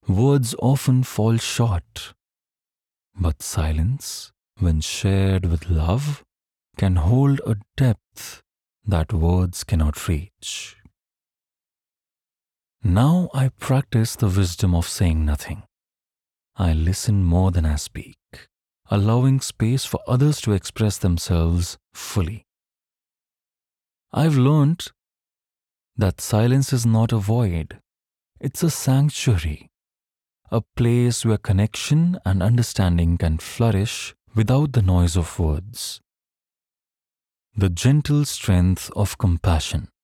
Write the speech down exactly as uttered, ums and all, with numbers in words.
Words often fall short, but silence, when shared with love, can hold a depth that words cannot reach. Now I practice the wisdom of saying nothing. I listen more than I speak, allowing space for others to express themselves fully. I've learned that silence is not a void, it's a sanctuary, a place where connection and understanding can flourish without the noise of words. The gentle strength of compassion.